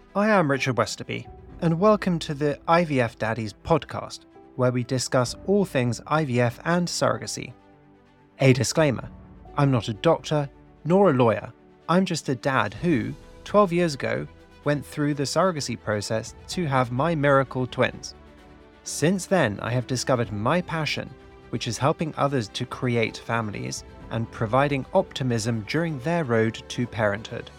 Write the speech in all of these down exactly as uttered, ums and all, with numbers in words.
I am Richard Westerby, and welcome to the I V F Daddies podcast, where we discuss all things I V F and surrogacy. A disclaimer, I'm not a doctor nor a lawyer, I'm just a dad who, twelve years ago, went through the surrogacy process to have my miracle twins. Since then, I have discovered my passion, which is helping others to create families and providing optimism during their road to parenthood.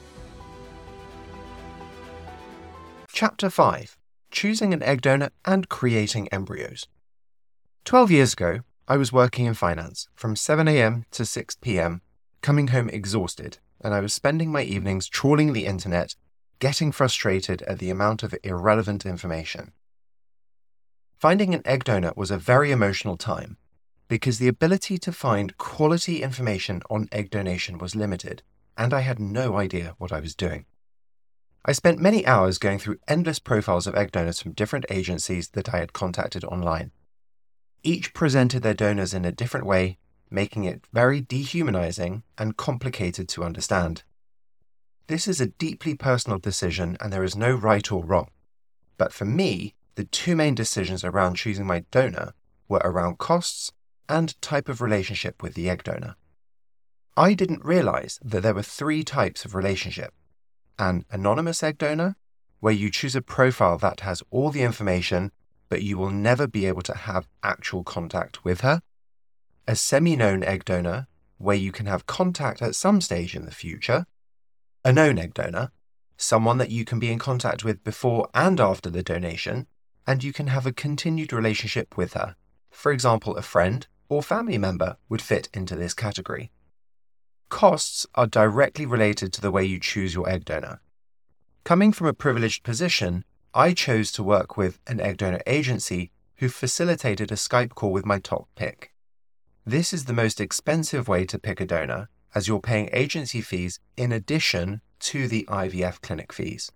Chapter five. Choosing an egg donor and creating embryos. Twelve years ago, I was working in finance from seven a.m. to six p.m, coming home exhausted, and I was spending my evenings trawling the internet, getting frustrated at the amount of irrelevant information. Finding an egg donor was a very emotional time, because the ability to find quality information on egg donation was limited, and I had no idea what I was doing. I spent many hours going through endless profiles of egg donors from different agencies that I had contacted online. Each presented their donors in a different way, making it very dehumanizing and complicated to understand. This is a deeply personal decision and there is no right or wrong. But for me, the two main decisions around choosing my donor were around costs and type of relationship with the egg donor. I didn't realize that there were three types of relationship. An anonymous egg donor, where you choose a profile that has all the information, but you will never be able to have actual contact with her. A semi-known egg donor, where you can have contact at some stage in the future. A known egg donor, someone that you can be in contact with before and after the donation, and you can have a continued relationship with her. For example, a friend or family member would fit into this category. Costs are directly related to the way you choose your egg donor. Coming from a privileged position, I chose to work with an egg donor agency who facilitated a Skype call with my top pick. This is the most expensive way to pick a donor, as you're paying agency fees in addition to the I V F clinic fees.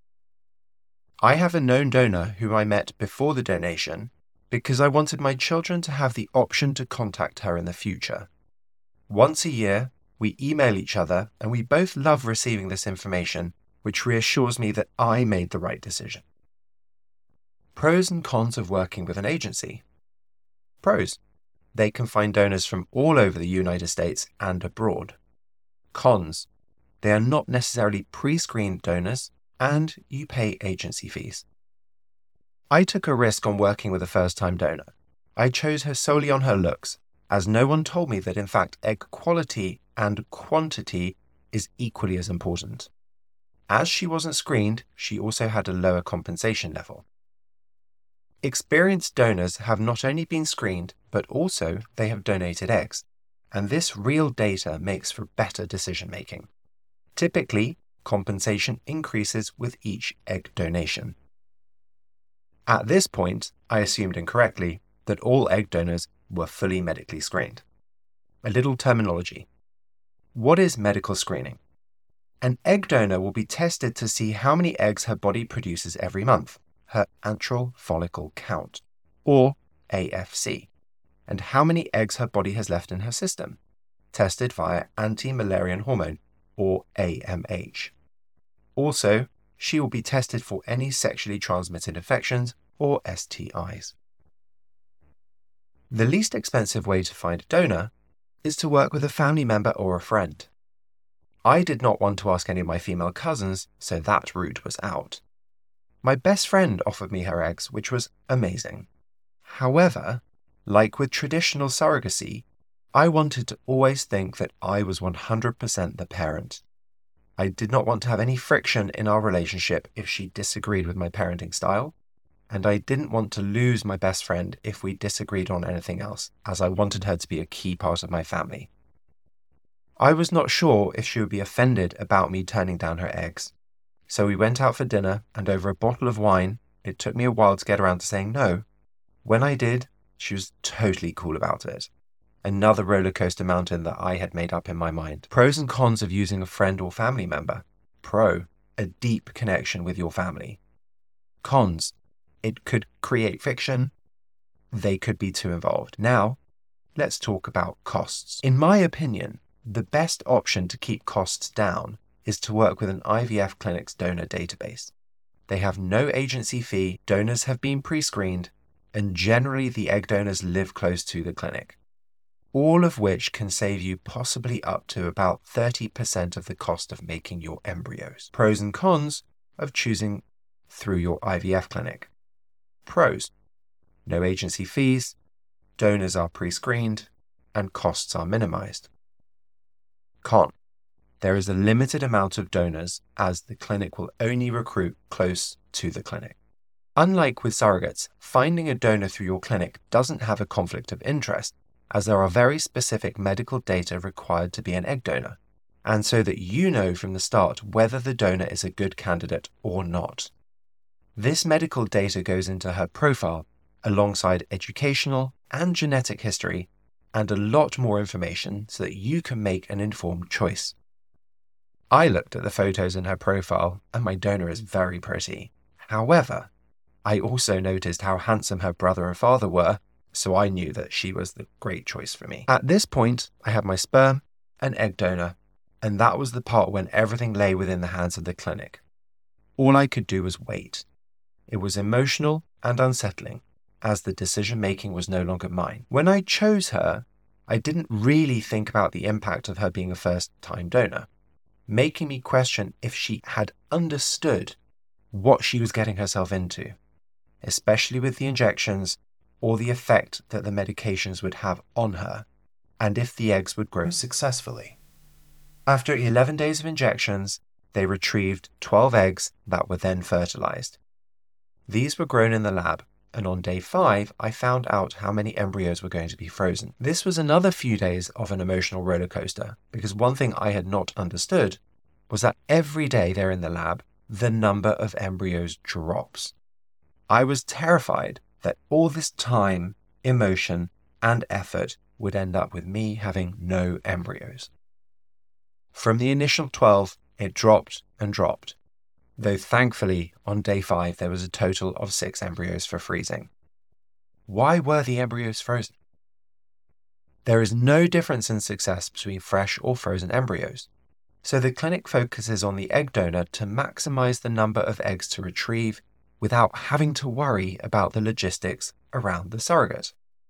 I have a known donor who I met before the donation because I wanted my children to have the option to contact her in the future. Once a year, we email each other and we both love receiving this information, which reassures me that I made the right decision. Pros and cons of working with an agency. Pros. They can find donors from all over the United States and abroad. Cons. They are not necessarily pre-screened donors and you pay agency fees. I took a risk on working with a first-time donor. I chose her solely on her looks, as no one told me that in fact egg quality and quantity is equally as important. As she wasn't screened, she also had a lower compensation level. Experienced donors have not only been screened, but also they have donated eggs, and this real data makes for better decision-making. Typically, compensation increases with each egg donation. At this point, I assumed incorrectly that all egg donors were fully medically screened. A little terminology. What is medical screening? An egg donor will be tested to see how many eggs her body produces every month, her antral follicle count, or A F C, and how many eggs her body has left in her system, tested via anti-Müllerian hormone, or A M H. Also, she will be tested for any sexually transmitted infections or S T Is. The least expensive way to find a donor is to work with a family member or a friend. I did not want to ask any of my female cousins, so that route was out. My best friend offered me her eggs, which was amazing. However, like with traditional surrogacy, I wanted to always think that I was one hundred percent the parent. I did not want to have any friction in our relationship if she disagreed with my parenting style, and I didn't want to lose my best friend if we disagreed on anything else, as I wanted her to be a key part of my family. I was not sure if she would be offended about me turning down her eggs, so we went out for dinner, and over a bottle of wine, it took me a while to get around to saying no. When I did, she was totally cool about it. Another roller coaster mountain that I had made up in my mind. Pros and cons of using a friend or family member. Pro, a deep connection with your family. Cons, it could create friction. They could be too involved. Now, let's talk about costs. In my opinion, the best option to keep costs down is to work with an I V F clinic's donor database. they have no agency fee, donors have been pre-screened, and generally the egg donors live close to the clinic. All of which can save you possibly up to about thirty percent of the cost of making your embryos. Pros and cons of choosing through your I V F clinic. Pros: no agency fees, donors are pre-screened, and costs are minimized. Con: there is a limited amount of donors as the clinic will only recruit close to the clinic. Unlike with surrogates, finding a donor through your clinic doesn't have a conflict of interest, as there are very specific medical data required to be an egg donor, and so that you know from the start whether the donor is a good candidate or not. This medical data goes into her profile alongside educational and genetic history and a lot more information so that you can make an informed choice. I looked at the photos in her profile and my donor is very pretty. However, I also noticed how handsome her brother and father were, so I knew that she was the great choice for me. At this point, I had my sperm, an egg donor, and that was the part when everything lay within the hands of the clinic. All I could do was wait. It was emotional and unsettling, as the decision-making was no longer mine. When I chose her, I didn't really think about the impact of her being a first-time donor, making me question if she had understood what she was getting herself into, especially with the injections or the effect that the medications would have on her, and if the eggs would grow successfully. After eleven days of injections, they retrieved twelve eggs that were then fertilized. These were grown in the lab, and on day five, I found out how many embryos were going to be frozen. This was another few days of an emotional roller coaster, because one thing I had not understood was that every day they're in the lab, the number of embryos drops. I was terrified that all this time, emotion, and effort would end up with me having no embryos. From the initial twelve, it dropped and dropped, though thankfully on day five there was a total of six embryos for freezing. Why were the embryos frozen? There is no difference in success between fresh or frozen embryos, so the clinic focuses on the egg donor to maximize the number of eggs to retrieve without having to worry about the logistics around the surrogate.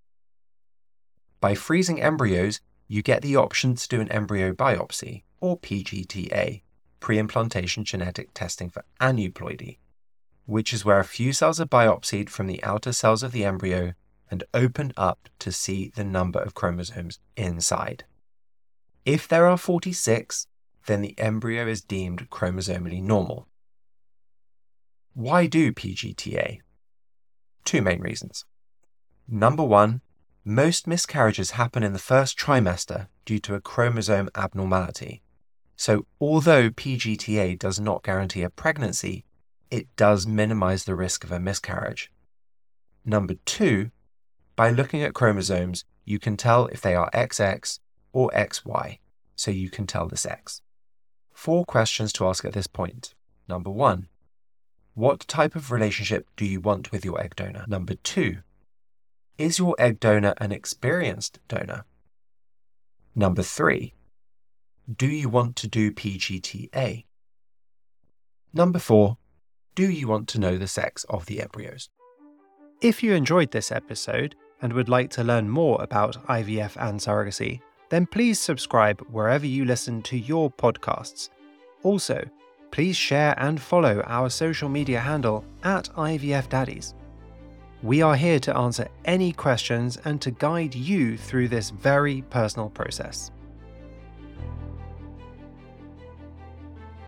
By freezing embryos, you get the option to do an embryo biopsy, or P G T A, pre-implantation genetic testing for aneuploidy, which is where a few cells are biopsied from the outer cells of the embryo and opened up to see the number of chromosomes inside. If there are forty-six, then the embryo is deemed chromosomally normal. Why do P G T A? Two main reasons. Number one, most miscarriages happen in the first trimester due to a chromosome abnormality. So although P G T A does not guarantee a pregnancy, it does minimize the risk of a miscarriage. Number two, by looking at chromosomes, you can tell if they are X X or X Y, so you can tell the sex. Four questions to ask at this point. Number one, what type of relationship do you want with your egg donor? Number two, is your egg donor an experienced donor? Number three, do you want to do P G T A? Number four, do you want to know the sex of the embryos? If you enjoyed this episode and would like to learn more about I V F and surrogacy, then please subscribe wherever you listen to your podcasts. Also, please share and follow our social media handle at I V F Daddies. We are here to answer any questions and to guide you through this very personal process.